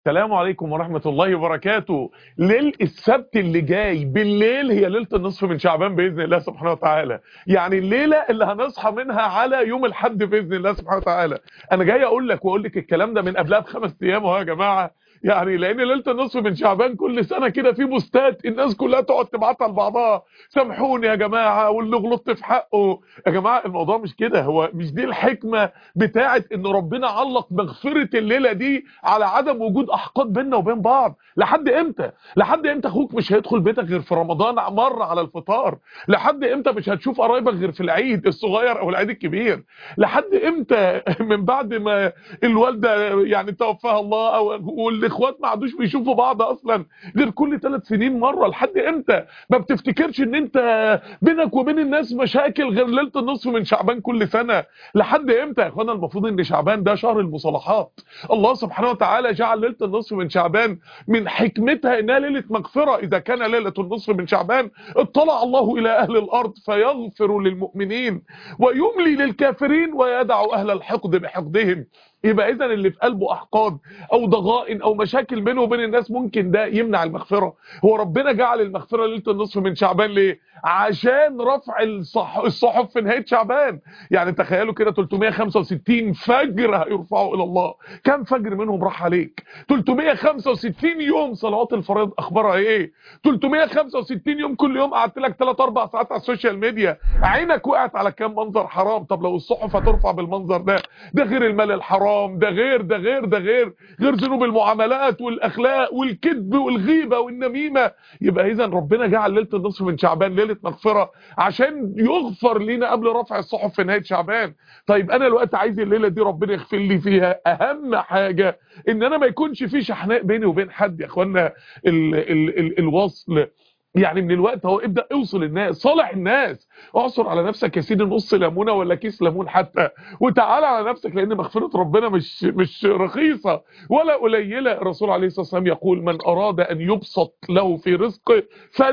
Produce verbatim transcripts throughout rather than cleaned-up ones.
السلام عليكم ورحمة الله وبركاته. ليل السبت اللي جاي بالليل هي ليلة النصف من شعبان بإذن الله سبحانه وتعالى. يعني الليلة اللي هنصحى منها على يوم الحد بإذن الله سبحانه وتعالى. أنا جاي أقول لك وأقول لك الكلام ده من قبلها بخمس أيام أهو يا جماعة. يعني لأن ليلة النصف من شعبان كل سنة كده في بوستات الناس كلها تقعد تبعتها لبعضها، سامحوني يا جماعة واللي غلطت في حقه. يا جماعة الموضوع مش كده، هو مش دي الحكمة بتاعت إن ربنا علق مغفرة الليلة دي على عدم وجود احقاد بيننا وبين بعض. لحد امتى لحد امتى اخوك مش هيدخل بيتك غير في رمضان مره على الفطار؟ لحد امتى مش هتشوف قرايبك غير في العيد الصغير او العيد الكبير؟ لحد امتى من بعد ما الوالده يعني توفاها الله او والاخوات ما عادوش بيشوفوا بعض اصلا غير كل ثلاث سنين مره؟ لحد امتى ما بتفتكرش ان انت بينك وبين الناس مشاكل غير ليله النصف من شعبان كل سنه؟ لحد امتى يا اخوانا؟ المفروض ان شعبان ده شهر المصالحات. الله سبحانه وتعالى جعل ليله النصف من شعبان من حكمتها انها ليله مغفره. اذا كان ليله النصف من شعبان اطلع الله الى اهل الارض فيغفر للمؤمنين ويملي للكافرين ويدع اهل الحقد بحقدهم. يبقى اذا اللي في قلبه احقاد او ضغائن او مشاكل بينه وبين الناس ممكن ده يمنع المغفره. هو ربنا جعل المغفره ليله النصف من شعبان ليه؟ عشان رفع الصح... الصحف في نهايه شعبان. يعني تخيلوا كده ثلاثمائة وخمسة وستين فجر هيرفعوا الى الله، كم فجر منهم راح عليك؟ ثلاثمائة وخمسة وستين يوم صلوات الفرائض اخبارها ايه؟ ثلاثمائة وخمسة وستين يوم كل يوم قعدت لك ثلاث اربع ساعات على السوشيال ميديا، عينك وقعت على كام منظر حرام. طب لو الصحف هترفع بالمنظر ده، ده غير المال الحرام، ده غير ده غير ده غير غير ذنوب المعاملات والاخلاق والكذب والغيبه والنميمه. يبقى اذا ربنا جعل ليله النصف من شعبان ليله مغفره عشان يغفر لنا قبل رفع الصحف في نهايه شعبان. طيب انا الوقت عايز الليله دي ربنا يغفر لي فيها اهم حاجه ان انا ما يكونش في شحناء بيني وبين حد. يا اخوانا ال ال ال الوصل يعني من الوقت هو ابدا اوصل الناس، صالح الناس، اعصر على نفسك يا سيدي نص ليمونه ولا كيس ليمون حتى وتعالى على نفسك، لان مغفره ربنا مش مش رخيصه ولا قليله. الرسول عليه الصلاه والسلام يقول من اراد ان يبسط له في رزقه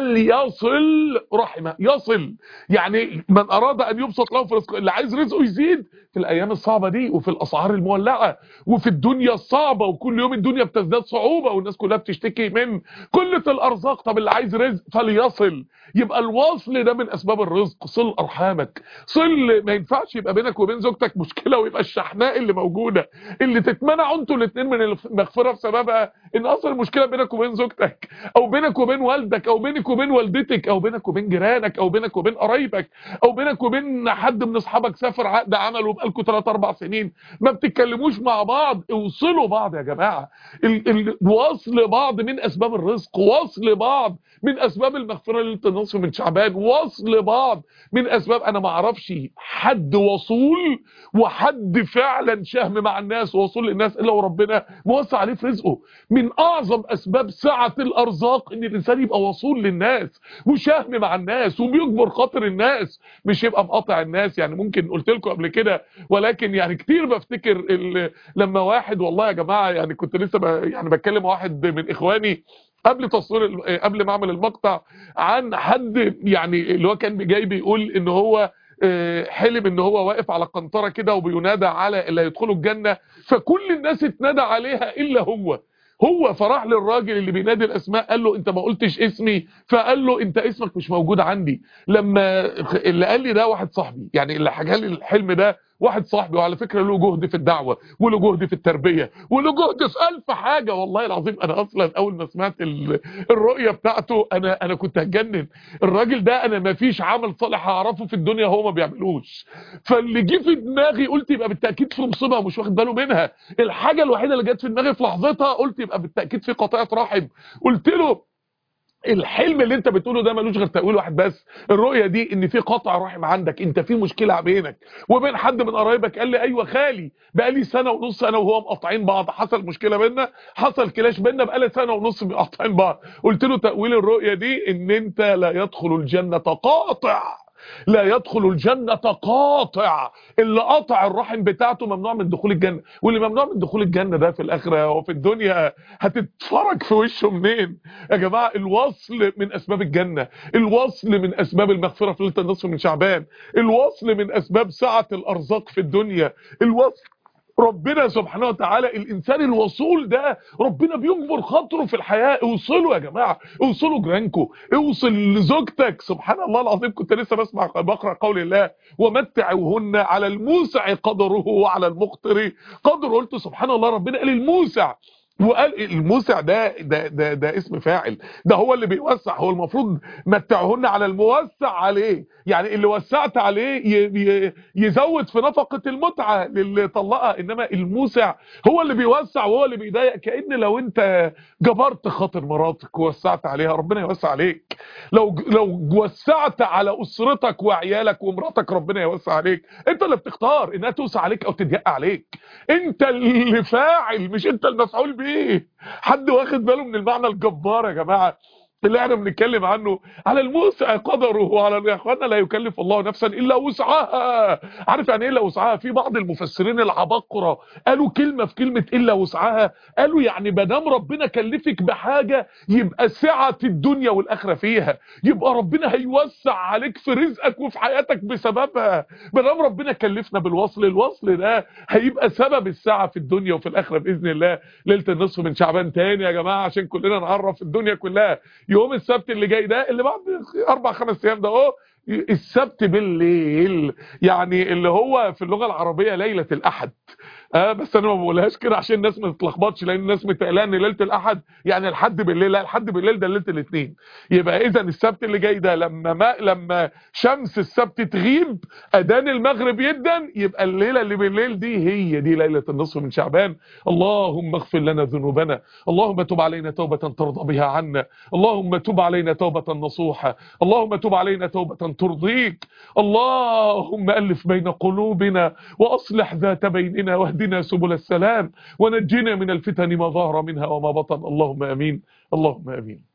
فليصل رحمه. يصل يعني من اراد ان يبسط له في رزقه، اللي عايز رزقه يزيد في الايام الصعبه دي وفي الاسعار المولعه وفي الدنيا الصعبه، وكل يوم الدنيا بتزداد صعوبه والناس كلها بتشتكي من قله الارزاق. طب اللي عايز رزق فليصل. يبقى الوصل ده من اسباب الرزق. صل ارحامك، صل. ما ينفعش يبقى بينك وبين زوجتك مشكله ويبقى الشحناء اللي موجوده اللي تتمنعوا انتوا الاثنين من المغفره بسببها ان اصل المشكله بينك وبين زوجتك او بينك وبين والدك او بينك وبين والدتك او بينك وبين جيرانك او بينك وبين قرايبك او بينك وبين حد من اصحابك سافر عقد عمل وبقالكم ثلاث اربع سنين ما بتتكلموش مع بعض. اوصلوا بعض يا جماعه. ال ال وصل بعض من اسباب الرزق، وصل بعض من اسباب المغفره ليله النصف من شعبان، وصل بعض من اسباب. انا ما اعرفش حد وصول وحد فعلا شهم مع الناس ووصول للناس الا وربنا موسع عليه في رزقه. من اعظم اسباب سعه الارزاق ان الانسان يبقى وصول للناس وشهم مع الناس وبيجبر خاطر الناس، مش يبقى مقاطع الناس. يعني ممكن قلت لكم قبل كده ولكن يعني كتير بفتكر لما واحد، والله يا جماعه يعني كنت لسه يعني بتكلم واحد من اخواني قبل تصوير قبل ما اعمل المقطع عن حد يعني اللي هو كان جاي بيقول ان هو حلم ان هو واقف على قنطره كده وبينادى على اللي هيدخلوا الجنه، فكل الناس اتنادى عليها الا هو. هو فراح للراجل اللي بينادي الاسماء قال له انت ما قلتش اسمي، فقال له انت اسمك مش موجود عندي. لما اللي قال لي ده واحد صاحبي، يعني اللي حكى لي الحلم ده واحد صاحبي، وعلى فكره له جهد في الدعوه وله جهد في التربيه وله جهد في الف حاجه. والله العظيم انا اصلا اول ما سمعت الرؤيه بتاعته انا انا كنت هتجنن. الراجل ده انا ما فيش عمل صالح اعرفه في الدنيا هو ما بيعملوش. فاللي جه في دماغي قلت يبقى بالتاكيد في مصيبه مش واخد باله منها. الحاجه الوحيده اللي جت في دماغي في لحظتها قلت يبقى بالتاكيد في قطيعه رحم. قلت له الحلم اللي انت بتقوله ده ملوش غير تأويل واحد بس، الرؤية دي ان في قطع رحم عندك، انت في مشكلة بينك وبين حد من قرايبك. قال لي ايوه خالي بقالي سنة ونص انا وهو مقاطعين بعض، حصل مشكلة بيننا، حصل كلاش بيننا بقالي سنة ونص مقاطعين بعض. قلت له تأويل الرؤية دي ان انت لا يدخل الجنة قاطع، لا يدخل الجنة قاطع. اللي قاطع الرحم بتاعته ممنوع من دخول الجنة، واللي ممنوع من دخول الجنة ده في الآخرة وفي الدنيا هتتفرج في وشه منين يا جماعة؟ الوصل من أسباب الجنة، الوصل من أسباب المغفرة في ليلة النصف من شعبان، الوصل من أسباب سعة الأرزاق في الدنيا، الوصل ربنا سبحانه وتعالى الانسان الوصول ده ربنا بيجبر خاطره في الحياه. اوصلوا يا جماعه، اوصلوا جيرانكم، اوصل لزوجتك. سبحان الله العظيم، كنت لسه بسمع بقرا قول الله ومتعوهن على الموسع قدره وعلى المقتر قدره. قلت سبحان الله، ربنا قال الموسع، وقال الموسع ده ده ده, ده اسم فاعل، ده هو اللي بيوسع. هو المفروض متعهن على الموسع عليه، يعني اللي وسعت عليه ي- ي- يزود في نفقة المتعة للي طلقها، انما الموسع هو اللي بيوسع وهو اللي بيضايق. كأن لو انت جبرت خاطر مراتك ووسعت عليها ربنا يوسع عليك، لو لو وسعت على اسرتك وعيالك ومراتك ربنا يوسع عليك. انت اللي بتختار انها توسع عليك او تضيق عليك، انت اللي فاعل مش انت المفعول بيه. حد واخد باله من المعنى الجبار يا جماعه اللي احنا بنتكلم عنه؟ على الموسع قدره وعلى، يا اخوانا لا يكلف الله نفسا الا وسعها. عارف يعني ايه الا وسعها؟ في بعض المفسرين العباقره قالوا كلمه في كلمه الا وسعها، قالوا يعني ما دام ربنا كلفك بحاجه يبقى سعه الدنيا والاخره فيها، يبقى ربنا هيوسع عليك في رزقك وفي حياتك بسببها. ما دام ربنا كلفنا بالوصل، الوصل ده هيبقى سبب السعه في الدنيا وفي الاخره باذن الله. ليله النصف من شعبان تاني يا جماعه عشان كلنا نعرف الدنيا كلها. يوم السبت اللي جاي ده اللي بعد اربع خمس ايام ده اهو، السبت بالليل، يعني اللي هو في اللغه العربيه ليله الاحد. اه بس انا ما بقولهاش كده عشان الناس ما تتلخبطش، لان الناس متقاله ان ليله الاحد يعني الحد بالليل. لا، الحد بالليل ده ليله الاثنين. يبقى اذا السبت اللي جاي ده لما ما لما شمس السبت تغيب اذان المغرب يدن، يبقى الليله اللي بالليل دي هي دي ليله النصف من شعبان. اللهم اغفر لنا ذنوبنا، اللهم تب علينا توبه ترضى بها عنا، اللهم تب علينا توبه نصوحه، اللهم تب علينا توبه ترضيك، اللهم الف بين قلوبنا واصلح ذات بيننا واهدنا سبل السلام ونجنا من الفتن ما ظهر منها وما بطن. اللهم امين، اللهم امين.